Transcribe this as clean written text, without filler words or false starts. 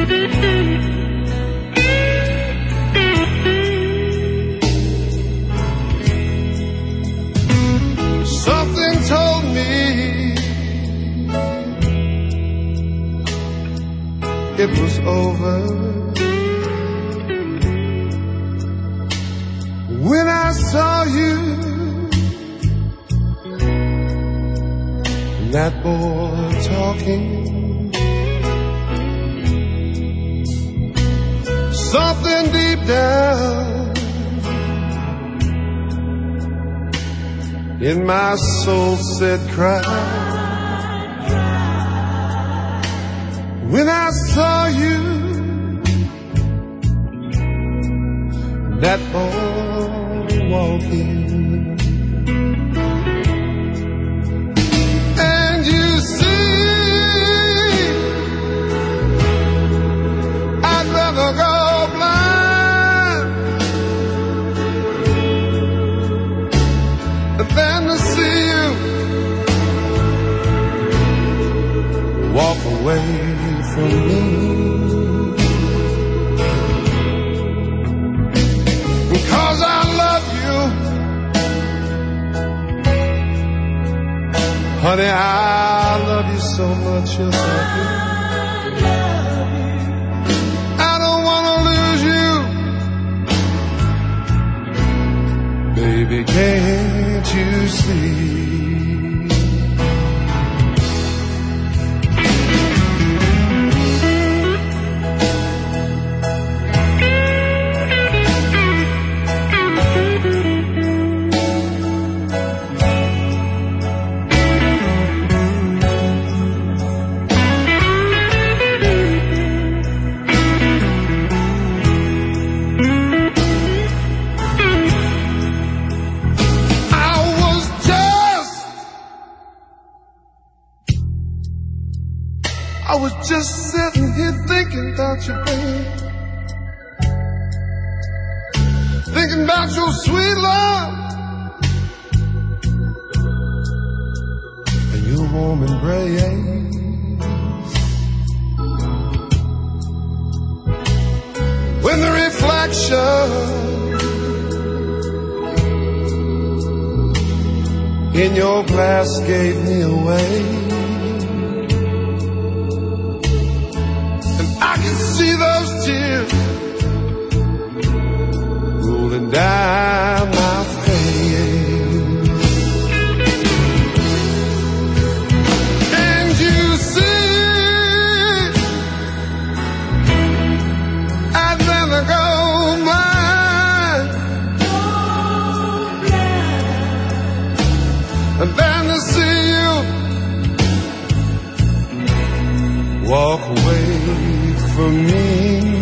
Something told me it was over when I saw you and that boy talking. Something deep down in my soul said cry. When I saw you, that boy walking, and you see, I'd rather go blind than to see you walk away from me. Because I love you, honey, I love you so much, yes I do. I don't want to lose you, baby, can't you see? I was just sitting here thinking about you, babe. Thinking about your sweet love and your warm embrace. When the reflection in your glass gave me away, I can see those tears rolling down my face. And you see, I'd rather go blind than to see you walk away from me.